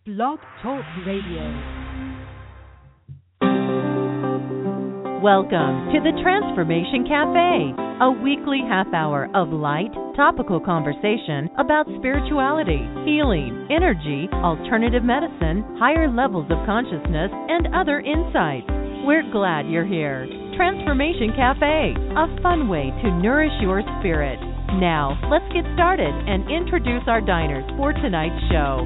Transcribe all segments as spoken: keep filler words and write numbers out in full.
Blog Talk Radio. Welcome to the Transformation Cafe, a weekly half hour of light, topical conversation about spirituality, healing, energy, alternative medicine, higher levels of consciousness, and other insights. We're glad you're here. Transformation Cafe, a fun way to nourish your spirit. Now, let's get started and introduce our diners for tonight's show.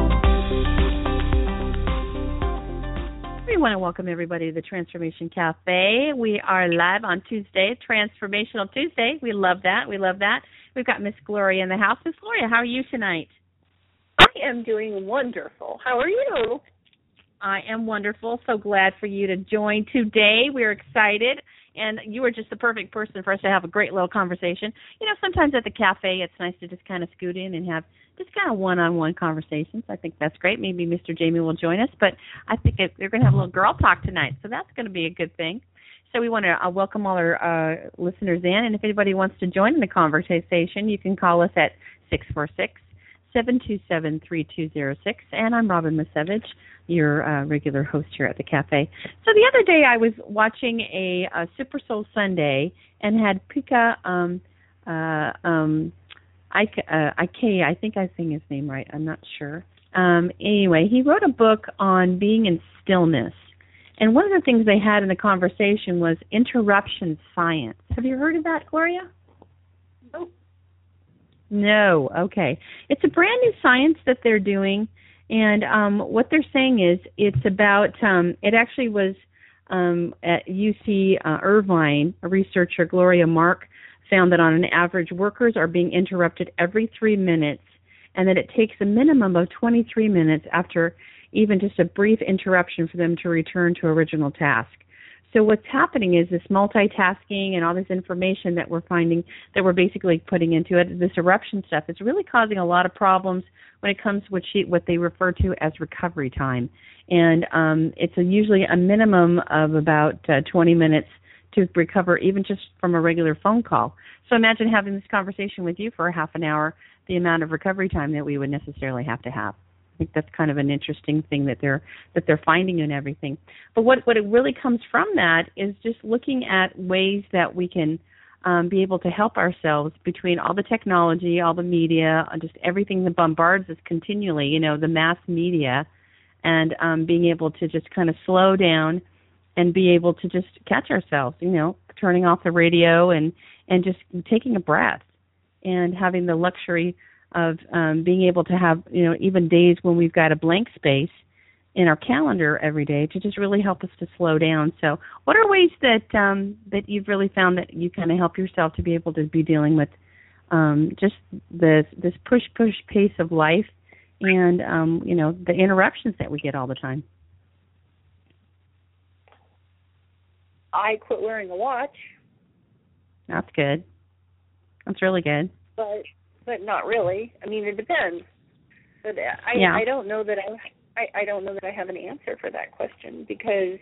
We want to welcome everybody to the Transformation Cafe. We are live on Tuesday, Transformational Tuesday. We love that. We love that. We've got Miss Gloria in the house. Miss Gloria, how are you tonight? I am doing wonderful. How are you? I am wonderful. So glad for you to join today. We're excited, and you are just the perfect person for us to have a great little conversation. You know, sometimes at the cafe, it's nice to just kind of scoot in and have just kind of one-on-one conversations. I think that's great. Maybe Mister Jamie will join us, but I think it, they're going to have a little girl talk tonight, so that's going to be a good thing. So we want to uh, welcome all our uh, listeners in, and if anybody wants to join in the conversation, you can call us at six four six, seven two seven, three two zero six, and I'm Robin Misevich, your uh, regular host here at the cafe. So the other day I was watching a, a Super Soul Sunday and had Pika um, uh, um, Ike, uh, Ike, I think I'm saying his name right. I'm not sure. Um, anyway, he wrote a book on being in stillness. And one of the things they had in the conversation was interruption science. Have you heard of that, Gloria? Nope. No. Okay. It's a brand new science that they're doing. And um, what they're saying is it's about, um, it actually was um, at U C uh, Irvine, a researcher, Gloria Mark, found that on an average, workers are being interrupted every three minutes, and that it takes a minimum of twenty-three minutes after even just a brief interruption for them to return to original task. So what's happening is this multitasking and all this information that we're finding, that we're basically putting into it, this eruption stuff, is really causing a lot of problems when it comes to what, she, what they refer to as recovery time. And um, it's a, usually a minimum of about uh, twenty minutes to recover, even just from a regular phone call. So imagine having this conversation with you for a half an hour, the amount of recovery time that we would necessarily have to have. I think that's kind of an interesting thing that they're that they're finding in everything. But what, what it really comes from that is just looking at ways that we can um, be able to help ourselves between all the technology, all the media, just everything that bombards us continually, you know, the mass media, and um, being able to just kind of slow down and be able to just catch ourselves, you know, turning off the radio and, and just taking a breath and having the luxury of um, being able to have, you know, even days when we've got a blank space in our calendar every day to just really help us to slow down. So what are ways that um, that you've really found that you kind of help yourself to be able to be dealing with um, just this, this push-push pace of life and, um, you know, the interruptions that we get all the time? I quit wearing a watch. That's good. That's really good. But but not really. I mean, it depends. But I yeah. I don't know that I, I I don't know that I have an answer for that question, because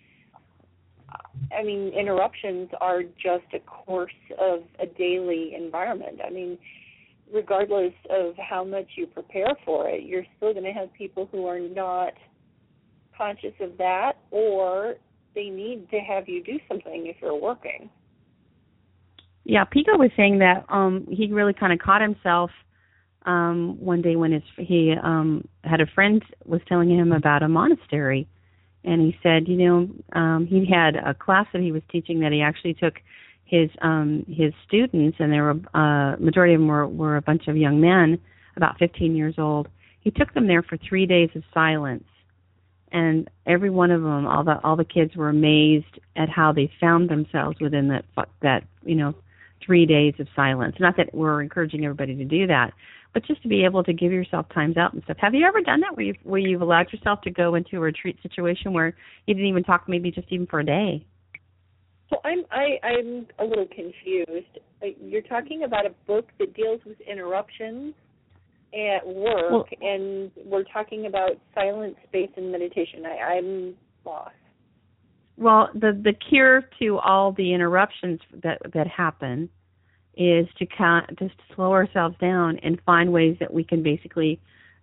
I mean, interruptions are just a course of a daily environment. I mean, regardless of how much you prepare for it, you're still going to have people who are not conscious of that, or they need to have you do something if you're working. Yeah, Pico was saying that um, he really kind of caught himself um, one day when his, he um, had a friend was telling him about a monastery, and he said, you know, um, he had a class that he was teaching that he actually took his um, his students, and there were uh, majority of them were, were a bunch of young men, about fifteen years old. He took them there for three days of silence. And every one of them, all the all the kids were amazed at how they found themselves within that that you know three days of silence. Not that we're encouraging everybody to do that, but just to be able to give yourself times out and stuff. Have you ever done that where you've where you've allowed yourself to go into a retreat situation where you didn't even talk, maybe just even for a day? So I'm I, I'm a little confused. You're talking about a book that deals with interruptions at work, well, and we're talking about silent space and meditation. I, I'm lost. Well, the the cure to all the interruptions that that happen is to kind just slow ourselves down and find ways that we can basically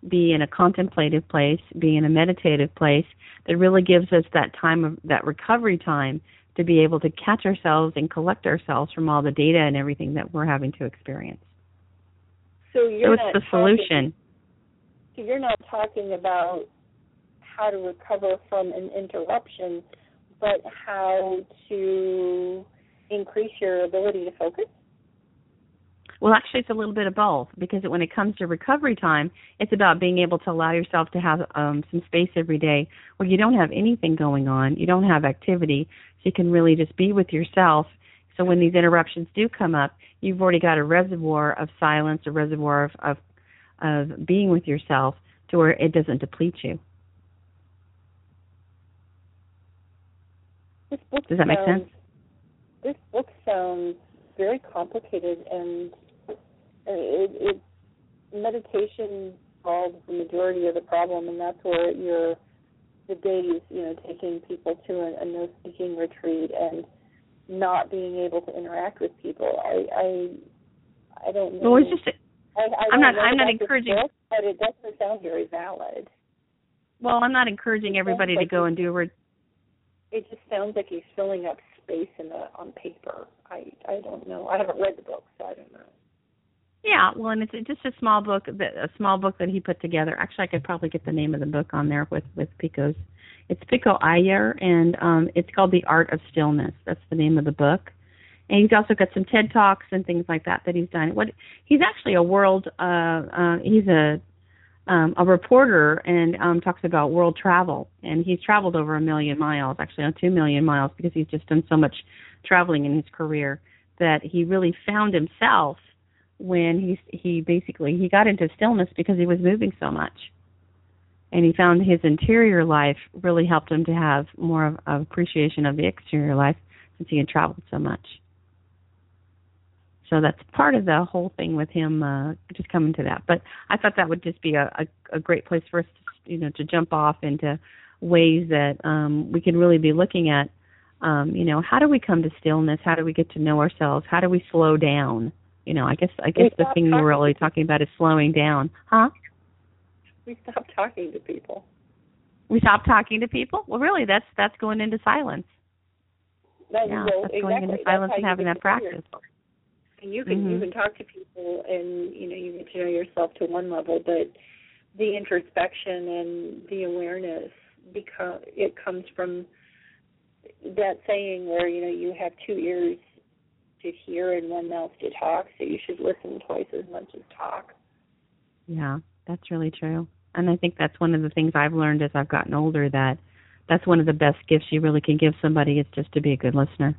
be in a contemplative place, be in a meditative place that really gives us that time of that recovery time to be able to catch ourselves and collect ourselves from all the data and everything that we're having to experience. So, you're so it's not the solution. Talking, so you're not talking about how to recover from an interruption, but how to increase your ability to focus? Well, actually, it's a little bit of both, because when it comes to recovery time, it's about being able to allow yourself to have um, some space every day where you don't have anything going on, you don't have activity, so you can really just be with yourself. So when these interruptions do come up, you've already got a reservoir of silence, a reservoir of, of, of being with yourself to where it doesn't deplete you. This book Does that make sounds, sense? This book sounds very complicated, and it, it, meditation solves the majority of the problem, and that's where you're the days, you know, taking people to a, a no-speaking retreat and not being able to interact with people. I I, I don't know. Well, it's just. I, I I'm not. know I'm not about this encouraging. book, but it doesn't sound very valid. Well, I'm not encouraging everybody to go and do. Re- it just sounds like he's filling up space in the on paper. I I don't know. I haven't read the book, so I don't know. Yeah, well, and it's just a small book, that a small book that he put together. Actually, I could probably get the name of the book on there with with Pico's. It's Pico Iyer, and um, it's called The Art of Stillness. That's the name of the book. And he's also got some TED Talks and things like that that he's done. What he's actually a world. Uh, uh, he's a um, a reporter and um, talks about world travel, and he's traveled over a million miles, actually on two million miles, because he's just done so much traveling in his career that he really found himself when he he basically he got into stillness because he was moving so much, and he found his interior life really helped him to have more of, of appreciation of the exterior life since he had traveled so much. So that's part of the whole thing with him uh, just coming to that. But I thought that would just be a, a, a great place for us to, you know, to jump off into ways that um, we can really be looking at, um, you know, how do we come to stillness? How do we get to know ourselves? How do we slow down? You know, I guess I guess the thing we're really talking about is slowing down. Huh? We stop talking to people. We stop talking to people? Well, really, that's that's going into silence. That, yeah, well, that's exactly. going into silence and having that practice. Yourself. And you can mm-hmm. you can talk to people, and you know you get to know yourself to one level, but the introspection and the awareness become it comes from that saying where you know you have two ears to hear and one mouth to talk, so you should listen twice as much as talk. Yeah, that's really true. And I think that's one of the things I've learned as I've gotten older, that that's one of the best gifts you really can give somebody, is just to be a good listener.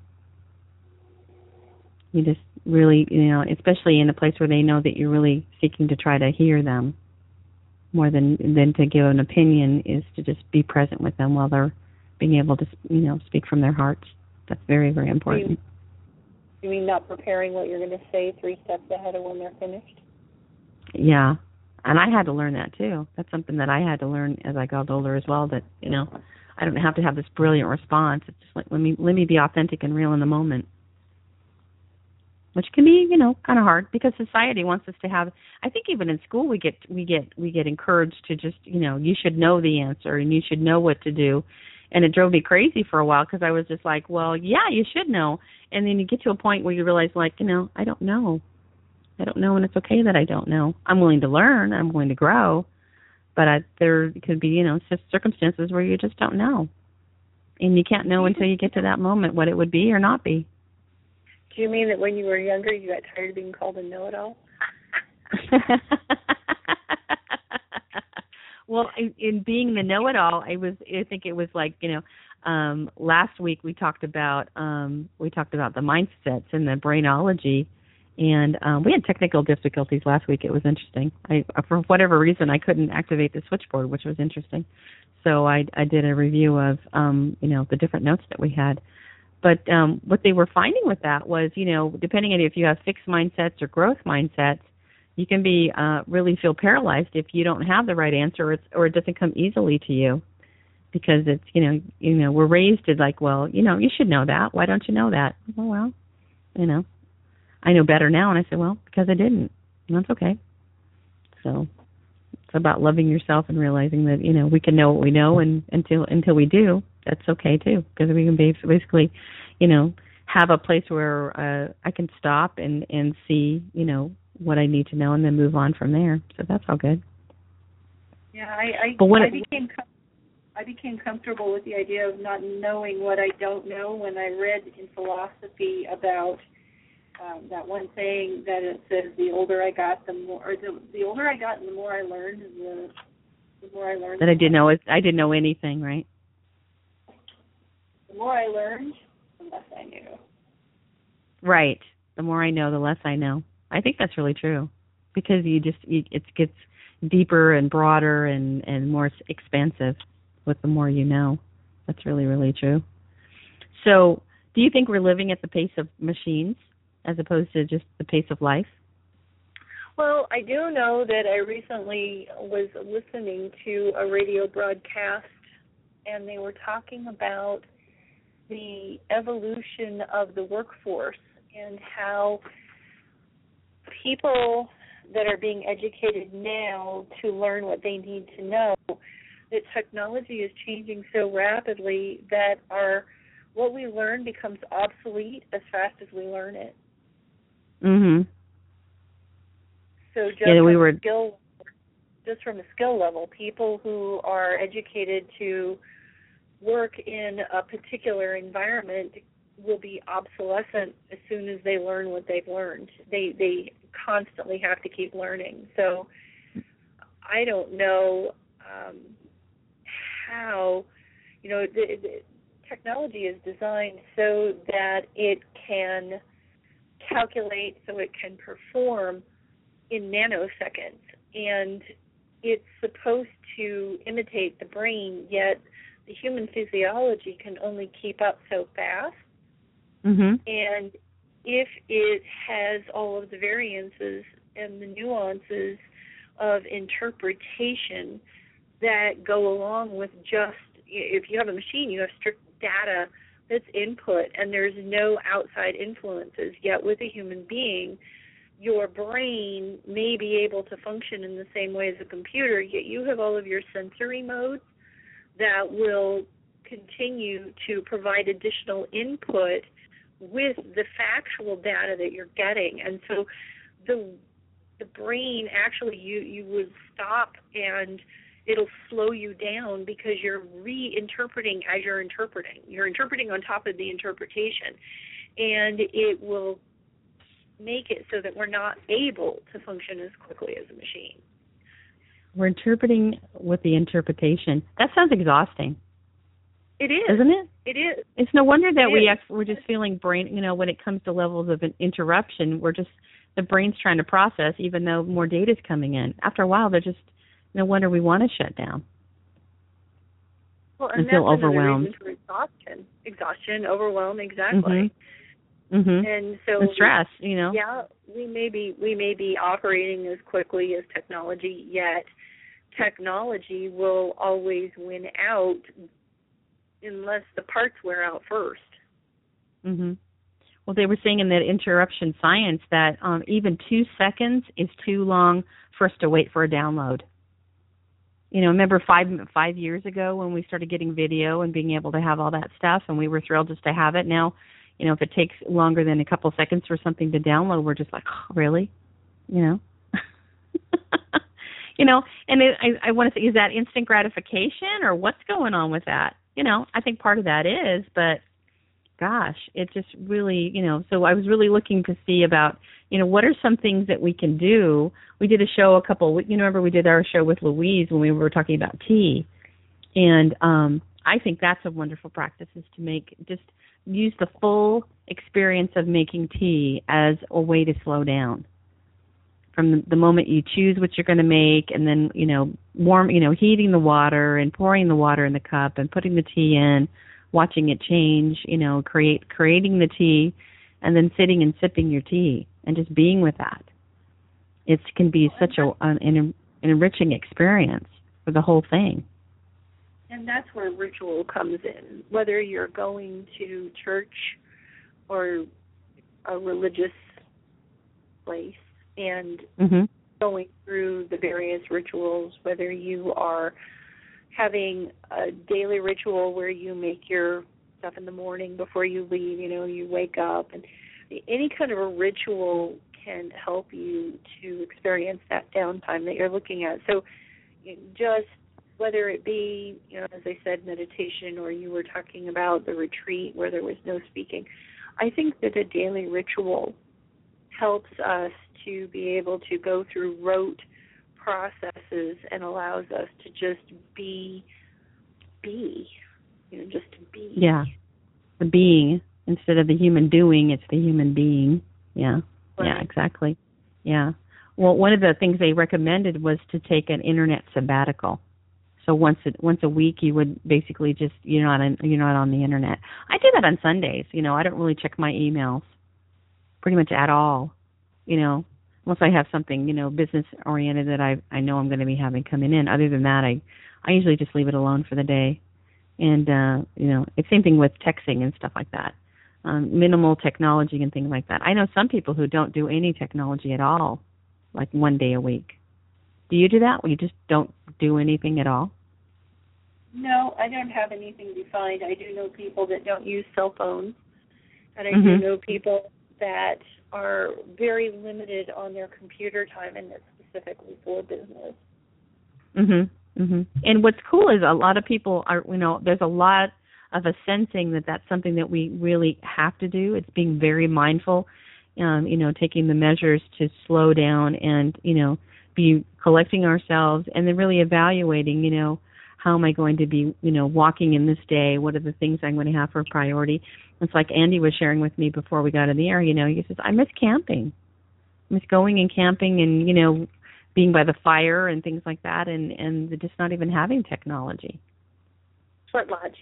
You just really, you know, especially in a place where they know that you're really seeking to try to hear them more than than to give an opinion, is to just be present with them while they're being able to, you know, speak from their hearts. That's very, very important. You mean not preparing what you're going to say three steps ahead of when they're finished? Yeah, and I had to learn that too. That's something that I had to learn as I got older as well, that, you know, I don't have to have this brilliant response. It's just like, let me let me be authentic and real in the moment. Which can be, you know, kind of hard, because society wants us to have. I think even in school we get we get we get encouraged to just, you know, you should know the answer and you should know what to do, and it drove me crazy for a while, because I was just like, well, yeah, you should know, and then you get to a point where you realize, like, you know, I don't know, I don't know, and it's okay that I don't know. I'm willing to learn, I'm willing to grow, but I, there could be, you know, circumstances where you just don't know, and you can't know until you get to that moment what it would be or not be. Do you mean that when you were younger you got tired of being called a know-it-all? Well, in, in being the know-it-all, I was. I think it was like, you know, um, last week we talked about um, we talked about the mindsets and the brainology, and um, we had technical difficulties last week. It was interesting. I, for whatever reason, I couldn't activate the switchboard, which was interesting. So I, I did a review of um, you know, the different notes that we had. But um, what they were finding with that was, you know, depending on if you have fixed mindsets or growth mindsets, you can be uh, really feel paralyzed if you don't have the right answer, or, it's, or it doesn't come easily to you, because it's, you know, you know, we're raised to like, well, you know, you should know that. Why don't you know that? Oh, well, you know, I know better now. And I said, well, because I didn't. And that's okay. So It's about loving yourself and realizing that, you know, we can know what we know, and until until we do, that's okay too, because we can basically, you know, have a place where uh, I can stop and, and see, you know, what I need to know and then move on from there. So that's all good. Yeah, I I, but when I it, became I became comfortable with the idea of not knowing what I don't know when I read in philosophy about um, that one saying that it says the older I got, the more, or the, the older I got and the more I learned, the, the more I learned. That I didn't know it, I didn't know anything, right? The more I learned, the less I knew. Right. The more I know, the less I know. I think that's really true, because you just you, it gets deeper and broader and, and more expansive with the more you know. That's really, really true. So do you think we're living at the pace of machines as opposed to just the pace of life? Well, I do know that I recently was listening to a radio broadcast, and they were talking about the evolution of the workforce and how people that are being educated now to learn what they need to know, that technology is changing so rapidly that our what we learn becomes obsolete as fast as we learn it. Mhm. So just yeah, we from were a skill, just from a skill level, people who are educated to work in a particular environment will be obsolescent as soon as they learn what they've learned. They they constantly have to keep learning. So I don't know um, how, you know, the, the technology is designed so that it can calculate, so it can perform in nanoseconds, and it's supposed to imitate the brain, yet the human physiology can only keep up so fast. Mhm. And if it has all of the variances and the nuances of interpretation that go along with just, if you have a machine, you have strict data that's input and there's no outside influences, yet with a human being, your brain may be able to function in the same way as a computer, yet you have all of your sensory modes that will continue to provide additional input with the factual data that you're getting. And so the the brain actually, you, you would stop and it'll slow you down because you're reinterpreting as you're interpreting. You're interpreting on top of the interpretation. And it will make it so that we're not able to function as quickly as a machine. We're interpreting with the interpretation. That sounds exhausting. It is. Isn't it? It is. It's no wonder that it we is. actually, we're just feeling brain, you know, when it comes to levels of an interruption, we're just, the brain's trying to process even though more data is coming in. After a while, they're just, no wonder we want to shut down. Well, and, and feel that's overwhelmed. Another reason for exhaustion. Exhaustion, overwhelm, exactly. Mm-hmm. Mm-hmm. And so the stress, you know. Yeah, we may be we may be operating as quickly as technology, yet technology will always win out unless the parts wear out first. Mm-hmm. Well, they were saying in that interruption science that um, even two seconds is too long for us to wait for a download. You know, remember five five years ago when we started getting video and being able to have all that stuff, and we were thrilled just to have it. Now, you know, if it takes longer than a couple seconds for something to download, we're just like, oh, really? You know? you know, and it, I, I want to say, is that instant gratification or what's going on with that? You know, I think part of that is, but gosh, it just really, you know, so I was really looking to see about, you know, what are some things that we can do? We did a show a couple, you know, remember we did our show with Louise when we were talking about tea. And um, I think that's a wonderful practice, is to make, just use the full experience of making tea as a way to slow down. From the moment you choose what you're going to make, and then, you know, warm, you know, heating the water and pouring the water in the cup and putting the tea in, watching it change, you know, create creating the tea, and then sitting and sipping your tea and just being with that. It can be such a an, an enriching experience for the whole thing. And that's where ritual comes in, whether you're going to church or a religious place. And mm-hmm. going through the various rituals, whether you are having a daily ritual where you make your stuff in the morning before you leave, you know, you wake up, and any kind of a ritual can help you to experience that downtime that you're looking at. So just whether it be, you know, as I said, meditation, or you were talking about the retreat where there was no speaking, I think that a daily ritual helps us to be able to go through rote processes and allows us to just be, be, you know, just to be. Yeah, the being. Instead of the human doing, it's the human being. Yeah, right. Yeah, exactly. Yeah. Well, one of the things they recommended was to take an internet sabbatical. So once a, once a week, you would basically just you're not on, you're not on the internet. I do that on Sundays. You know, I don't really check my emails pretty much at all. You know, unless I have something, you know, business oriented that I I know I'm going to be having coming in. Other than that, I I usually just leave it alone for the day. And uh, you know, it's same thing with texting and stuff like that. Um, minimal technology and things like that. I know some people who don't do any technology at all, like one day a week. Do you do that? Or you just don't do anything at all? No, I don't have anything defined. I do know people that don't use cell phones, and I mm-hmm. do know people that are very limited on their computer time, and that's specifically for business. Mhm. Mhm. And what's cool is a lot of people are, you know, there's a lot of a sensing that that's something that we really have to do. It's being very mindful, um, you know, taking the measures to slow down and, you know, be collecting ourselves and then really evaluating, you know, how am I going to be, you know, walking in this day? What are the things I'm going to have for priority? It's like Andy was sharing with me before we got in the air, you know, he says, I miss camping. I miss going and camping and, you know, being by the fire and things like that, and, and just not even having technology. Sweat lodge.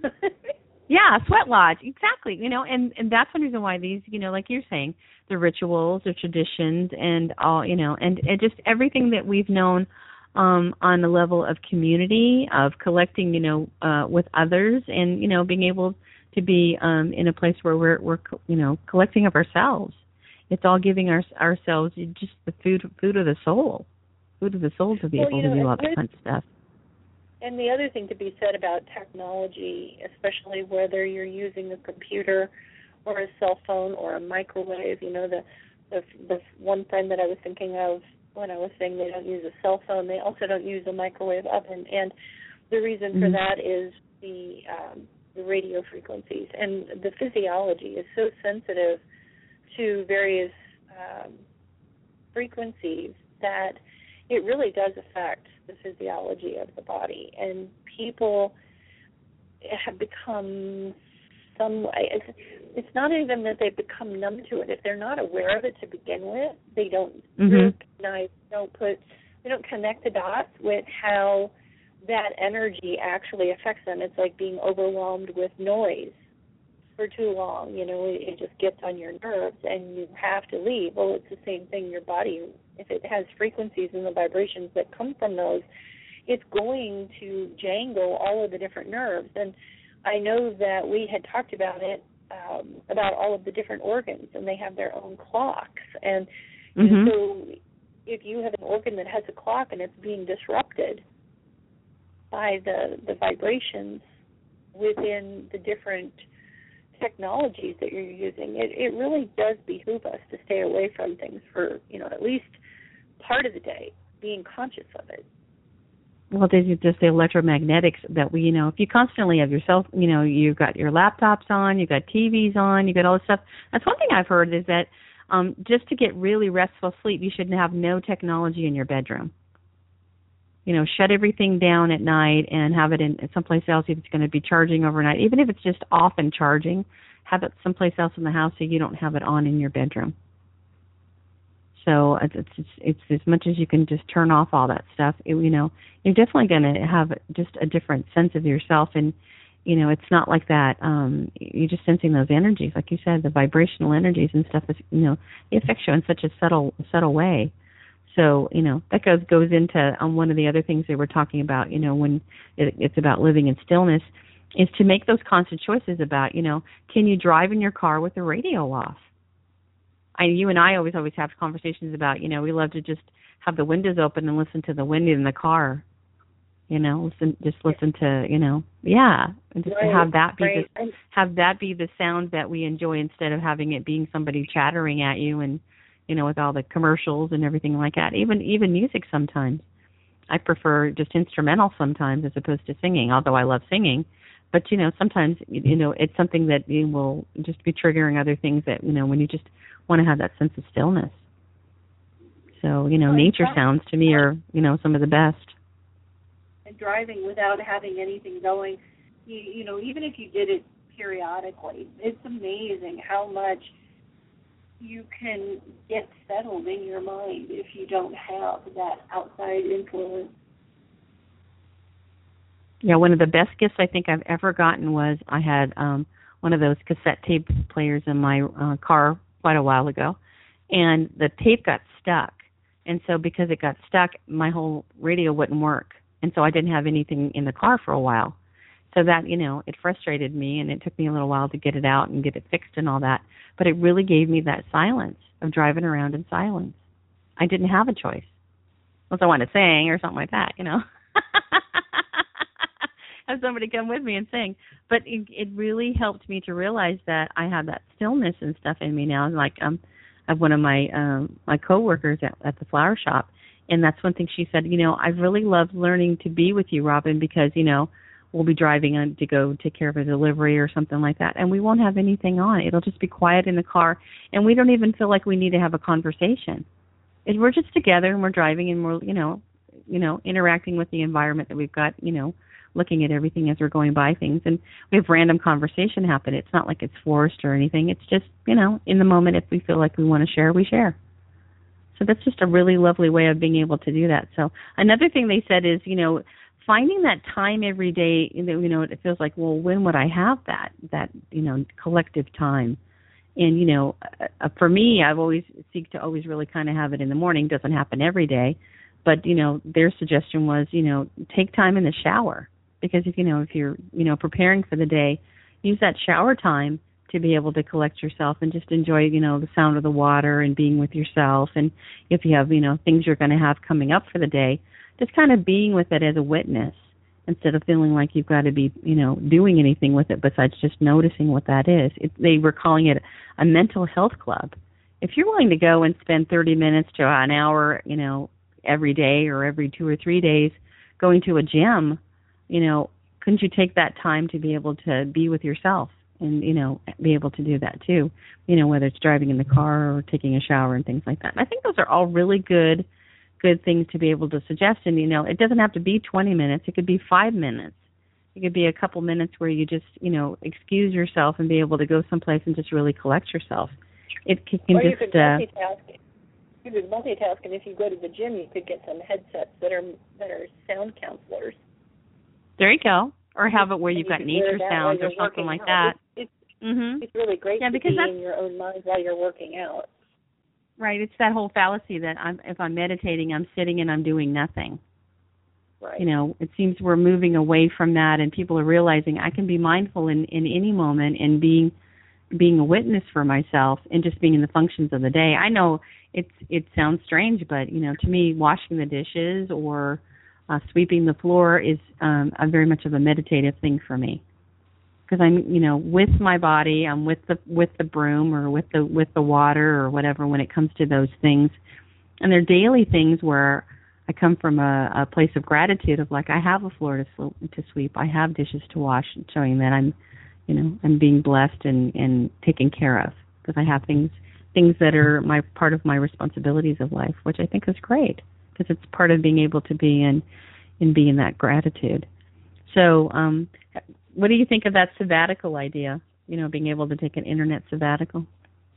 Yeah, sweat lodge, exactly. You know, and, and that's one reason why these, you know, like you're saying, the rituals, the traditions, and all, you know, and, and just everything that we've known um, on the level of community, of collecting, you know, uh, with others, and, you know, being able to be um, in a place where we're, we're, you know, collecting of ourselves. It's all giving our, ourselves just the food, food of the soul, food of the soul to be well, able you know, to do all that kind of stuff. And the other thing to be said about technology, especially whether you're using a computer or a cell phone or a microwave, you know, the, the the one friend that I was thinking of when I was saying they don't use a cell phone, they also don't use a microwave oven. And the reason for mm-hmm. that is the um, the radio frequencies. And the physiology is so sensitive to various um, frequencies that it really does affect the physiology of the body. And people have become some, it's, it's not even that they've become numb to it. If they're not aware of it to begin with, they don't mm-hmm. recognize, don't put, they don't connect the dots with how that energy actually affects them. It's like being overwhelmed with noise for too long. You know, it, it just gets on your nerves and you have to leave. Well, it's the same thing. Your body, if it has frequencies and the vibrations that come from those, it's going to jangle all of the different nerves. And I know that we had talked about it, um, about all of the different organs, and they have their own clocks. And mm-hmm. so if you have an organ that has a clock and it's being disrupted by the, the vibrations within the different technologies that you're using, it, it really does behoove us to stay away from things for, you know, at least part of the day, being conscious of it. Well, there's just the electromagnetics that we, you know, if you constantly have yourself, you know, you've got your laptops on, you've got T Vs on, you've got all this stuff. That's one thing I've heard is that um, just to get really restful sleep, you should have no technology in your bedroom. You know, shut everything down at night and have it in someplace else if it's going to be charging overnight. Even if it's just off and charging, have it someplace else in the house so you don't have it on in your bedroom. So it's it's, it's as much as you can just turn off all that stuff. It, you know, you're definitely going to have just a different sense of yourself, and you know, it's not like that. Um, you're just sensing those energies, like you said, the vibrational energies and stuff. Is, you know, it affects you in such a subtle subtle way. So, you know, that goes goes into um, one of the other things they were talking about, you know, when it, it's about living in stillness, is to make those conscious choices about, you know, can you drive in your car with the radio off? I, you and I always, always have conversations about, you know, we love to just have the windows open and listen to the wind in the car. You know, listen, just listen to, you know, yeah, and just right, to have that be right. the, have that be the sound that we enjoy instead of having it being somebody chattering at you and, you know, with all the commercials and everything like that. Even even music sometimes. I prefer just instrumental sometimes as opposed to singing, although I love singing. But, you know, sometimes, you know, it's something that you will just be triggering other things that, you know, when you just want to have that sense of stillness. So, you know, oh, nature sounds to me are, you know, some of the best. And driving without having anything going, you, you know, even if you did it periodically, it's amazing how much you can get settled in your mind if you don't have that outside influence. Yeah, one of the best gifts I think I've ever gotten was I had um, one of those cassette tape players in my uh, car quite a while ago, and the tape got stuck. And so because it got stuck, my whole radio wouldn't work. And so I didn't have anything in the car for a while. So that, you know, it frustrated me, and it took me a little while to get it out and get it fixed and all that. But it really gave me that silence of driving around in silence. I didn't have a choice. Unless I wanted to sing or something like that, you know. Have somebody come with me and sing. But it, it really helped me to realize that I have that stillness and stuff in me now. Like um, I have one of my um, my coworkers at, at the flower shop, and that's one thing she said, you know, I really love learning to be with you, Robin, because, you know, we'll be driving on to go take care of a delivery or something like that, and we won't have anything on. It'll just be quiet in the car, and we don't even feel like we need to have a conversation. It, we're just together, and we're driving, and we're, you know, you know, interacting with the environment that we've got, you know, looking at everything as we're going by things, and we have random conversation happen. It's not like it's forced or anything. It's just, you know, in the moment, if we feel like we want to share, we share. So that's just a really lovely way of being able to do that. So another thing they said is, you know, finding that time every day, you know, it feels like, well, when would I have that, that, you know, collective time? And, you know, uh, for me, I've always seek to always really kind of have it in the morning. Doesn't happen every day. But, you know, their suggestion was, you know, take time in the shower. Because, if you know, if you're, you know, preparing for the day, use that shower time to be able to collect yourself and just enjoy, you know, the sound of the water and being with yourself. And if you have, you know, things you're going to have coming up for the day, just kind of being with it as a witness instead of feeling like you've got to be, you know, doing anything with it besides just noticing what that is. It, they were calling it a mental health club. If you're willing to go and spend thirty minutes to an hour, you know, every day or every two or three days going to a gym, you know, couldn't you take that time to be able to be with yourself and, you know, be able to do that too, you know, whether it's driving in the car or taking a shower and things like that. And I think those are all really good good things to be able to suggest. And, you know, it doesn't have to be twenty minutes. It could be five minutes. It could be a couple minutes where you just, you know, excuse yourself and be able to go someplace and just really collect yourself. It can, can or just... you could uh, multitask. You could multitask, and if you go to the gym, you could get some headsets that are that are sound counselors. There you go. Or have it where and you've you got nature sounds or something like out. that. It's, it's, mm-hmm. it's really great yeah, to because be that's, in your own mind while you're working out. Right. It's that whole fallacy that I'm, if I'm meditating, I'm sitting and I'm doing nothing. Right. You know, it seems we're moving away from that, and people are realizing I can be mindful in, in any moment and being being a witness for myself and just being in the functions of the day. I know it's it sounds strange, but, you know, to me, washing the dishes or uh, sweeping the floor is um, a very much of a meditative thing for me. Because I'm, you know, with my body, I'm with the with the broom or with the with the water or whatever when it comes to those things. And they're daily things where I come from a, a place of gratitude of like I have a floor to sw- to sweep, I have dishes to wash, showing that I'm, you know, I'm being blessed and, and taken care of because I have things things that are my part of my responsibilities of life, which I think is great because it's part of being able to be in in being that gratitude. So. um What do you think of that sabbatical idea, you know, being able to take an internet sabbatical?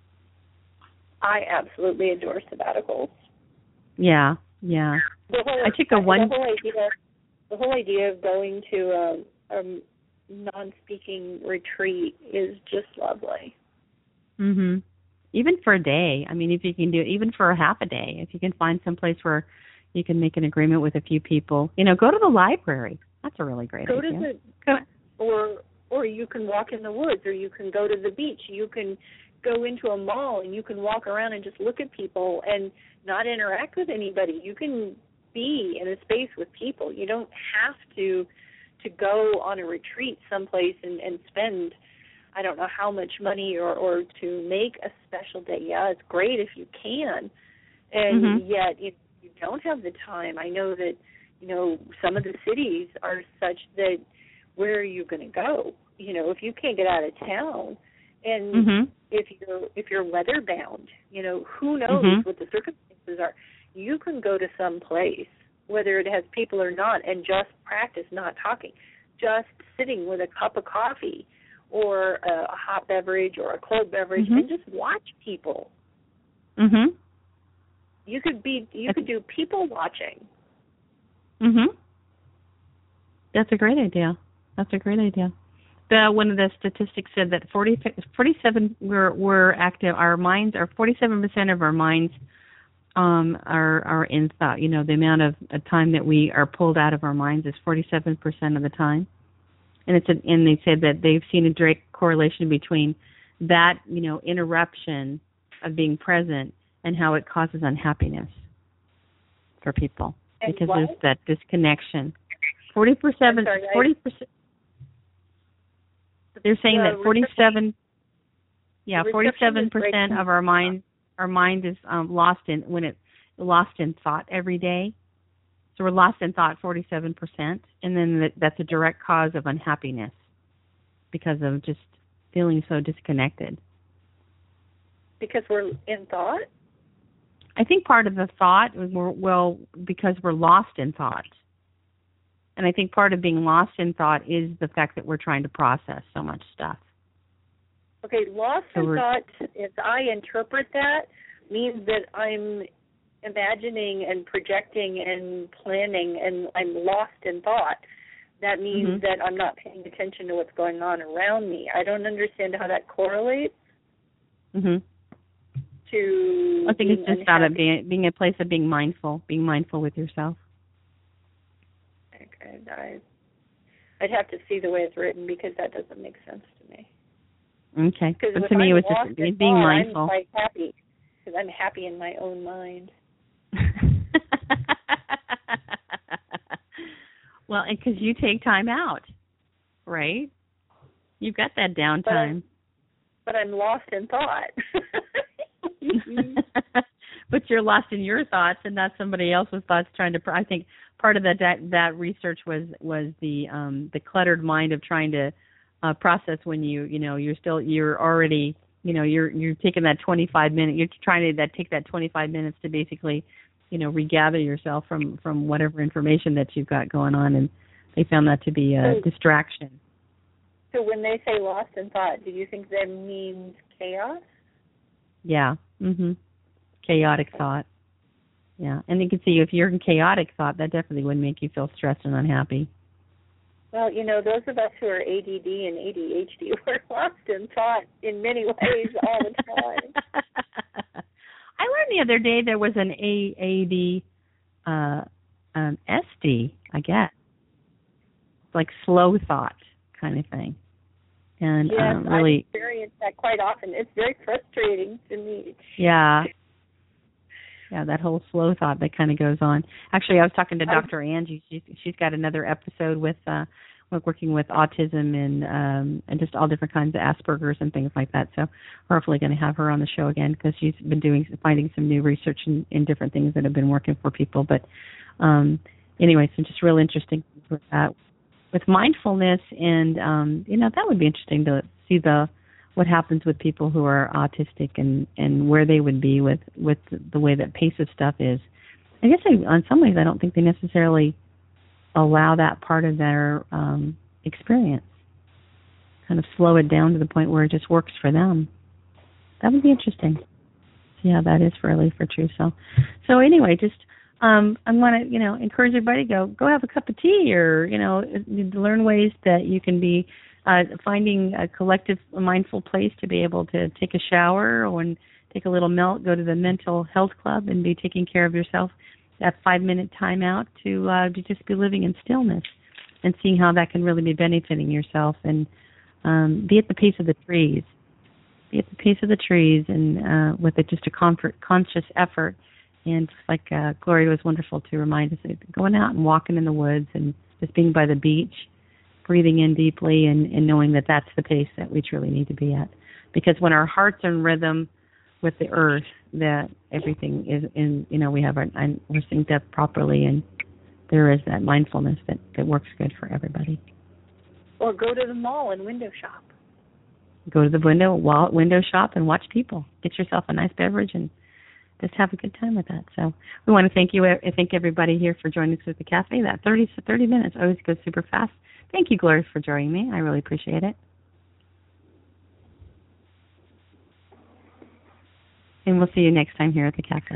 I absolutely adore sabbaticals. Yeah, yeah. The whole, I took a one... The whole idea, the whole idea of going to a, a non-speaking retreat is just lovely. Mhm. Even for a day. I mean, if you can do it, even for a half a day, if you can find some place where you can make an agreement with a few people. You know, go to the library. That's a really great go idea. To the, go or or you can walk in the woods, or you can go to the beach. You can go into a mall and you can walk around and just look at people and not interact with anybody. You can be in a space with people. You don't have to to go on a retreat someplace and, and spend, I don't know how much money or, or to make a special day. Yeah, it's great if you can, and mm-hmm. yet if you don't have the time, I know that, you know, some of the cities are such that where are you going to go? You know, if you can't get out of town, and mm-hmm. if you're if you're weather bound, you know, who knows mm-hmm. what the circumstances are. You can go to some place, whether it has people or not, and just practice not talking, just sitting with a cup of coffee or a hot beverage or a cold beverage mm-hmm. and just watch people. Mhm. You could be you could do people watching. Mhm. That's a great idea. That's a great idea. The one of the statistics said that forty, forty-seven we're we're active. Our minds are forty-seven percent of our minds um, are are in thought. You know, the amount of uh, time that we are pulled out of our minds is forty-seven percent of the time. And it's a, and they said that they've seen a direct correlation between that, you know, interruption of being present and how it causes unhappiness for people and because what? there's that disconnection. Forty percent. Forty percent. They're saying the that forty-seven. Yeah, forty-seven percent of our mind, our mind is um, lost in when it's lost in thought every day. So we're lost in thought forty-seven percent, and then that, that's a direct cause of unhappiness because of just feeling so disconnected. Because we're in thought? I think part of the thought was more, well, because we're lost in thought. And I think part of being lost in thought is the fact that we're trying to process so much stuff. Okay, lost so in thought, as I interpret that, means that I'm imagining and projecting and planning and I'm lost in thought. That means mm-hmm. that I'm not paying attention to what's going on around me. I don't understand how that correlates mm-hmm. to I think it's just unhappy. about it being, being a place of being mindful, being mindful with yourself. Okay, I, I'd have to see the way it's written because that doesn't make sense to me. Okay. Because to me, I'm it was just being thought, mindful. I'm quite happy because I'm happy in my own mind. Well, and because you take time out, right? You've got that downtime. But, but I'm lost in thought. But you're lost in your thoughts and not somebody else's thoughts trying to, I think part of that that, that research was was the um, the cluttered mind of trying to uh, process when you, you know, you're still, you're already, you know, you're you're taking that twenty-five minute, you're trying to that take that twenty-five minutes to basically, you know, regather yourself from, from whatever information that you've got going on, and they found that to be a so, distraction. So when they say lost in thought, do you think that means chaos? Yeah. Mhm. Chaotic thought. Yeah, and you can see if you're in chaotic thought, that definitely would make you feel stressed and unhappy. Well, you know, those of us who are A D D and A D H D, we're lost in thought in many ways all the time. I learned the other day there was an A A D, uh, um, S D, I guess, like slow thought kind of thing, and yes, um, really I experience that quite often. It's very frustrating to me. Yeah. Yeah, that whole slow thought that kind of goes on. Actually, I was talking to Doctor Angie. She's she's got another episode with uh, working with autism and um, and just all different kinds of Asperger's and things like that. So we're hopefully going to have her on the show again because she's been doing finding some new research in, in different things that have been working for people. But um, anyway, so just real interesting with that, with mindfulness, and um, you know that would be interesting to see the. what happens with people who are autistic and, and where they would be with, with the way that pace of stuff is. I guess I, in some ways I don't think they necessarily allow that part of their um, experience, kind of slow it down to the point where it just works for them. That would be interesting. Yeah, that is really for true. So, so anyway, just um, I want to you know encourage everybody to go go have a cup of tea or you know learn ways that you can be. Uh, finding a collective, mindful place to be able to take a shower or take a little melt, go to the mental health club and be taking care of yourself. That five-minute time out to, uh, to just be living in stillness and seeing how that can really be benefiting yourself and um, be at the pace of the trees. be at the peace of the trees, and uh, with it just a comfort, conscious effort. And just like uh, Gloria was wonderful to remind us, of going out and walking in the woods and just being by the beach, breathing in deeply, and, and knowing that that's the pace that we truly need to be at. Because when our heart's in rhythm with the earth, that everything is in, you know, we have our, we're synced up properly, and there is that mindfulness that, that works good for everybody. Or go to the mall and window shop. Go to the window wall, window shop and watch people. Get yourself a nice beverage and just have a good time with that. So we want to thank you, I thank everybody here for joining us at the cafe. That thirty to thirty minutes always goes super fast. Thank you, Gloria, for joining me. I really appreciate it. And we'll see you next time here at the cafe.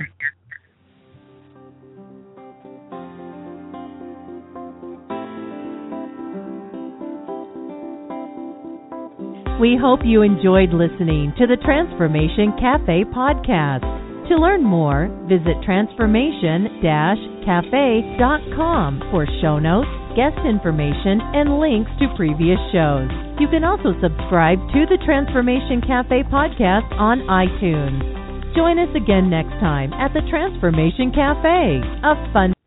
We hope you enjoyed listening to the Transformation Cafe podcast. To learn more, visit transformation dash cafe dot com for show notes, guest information, and links to previous shows. You can also subscribe to the Transformation Cafe podcast on iTunes. Join us again next time at the Transformation Cafe, a fun